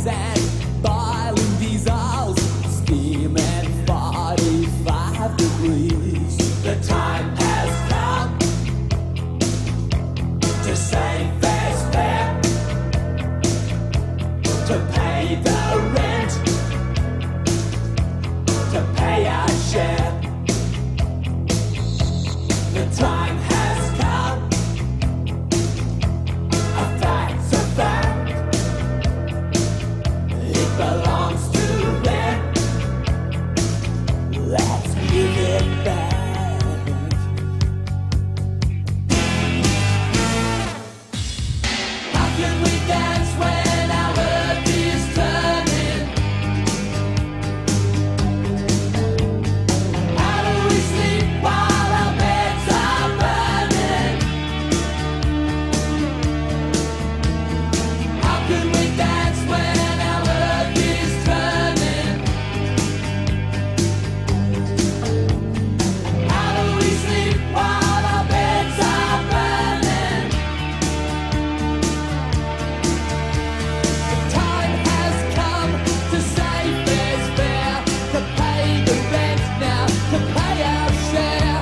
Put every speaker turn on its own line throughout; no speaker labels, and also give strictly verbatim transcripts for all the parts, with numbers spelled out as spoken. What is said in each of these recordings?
gas and boiling diesels, steam and forty-five degrees. The time has come to save fares fare, to pay the rent, to pay our share. The time has come, a fact's a fact. It belongs to them. Let's give it back. How can we dance when our earth is turning? How do we sleep while our beds are burning? How can we dance when our earth is turning? How do we sleep while our beds are burning? The time has come to save fares fare, to pay the rent now, to pay our share.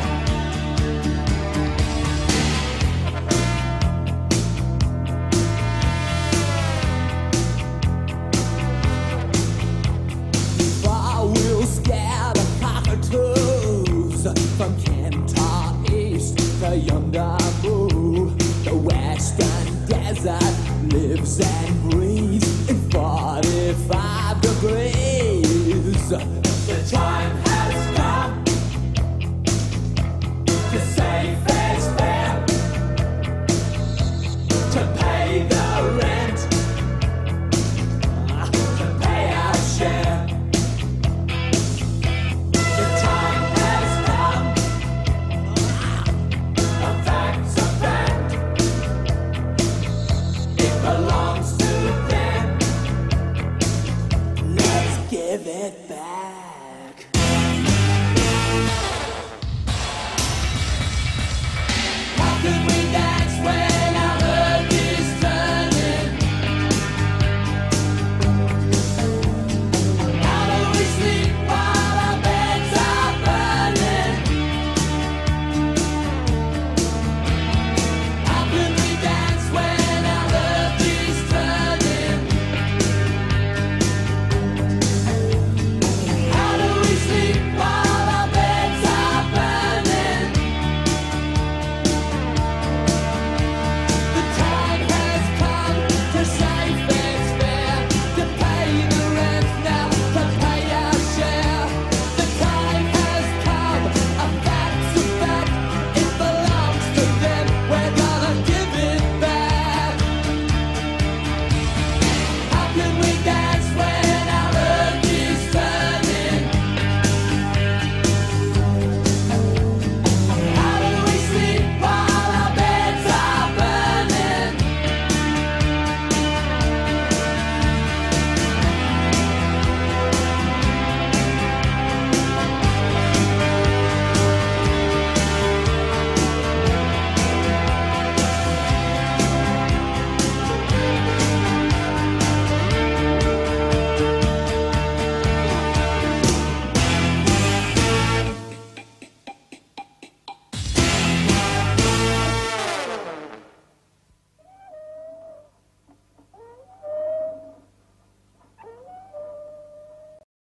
Far we'll scare the cockatoos from Kentar East to yonder Moo. The western desert lives and breathes in forty-five degrees.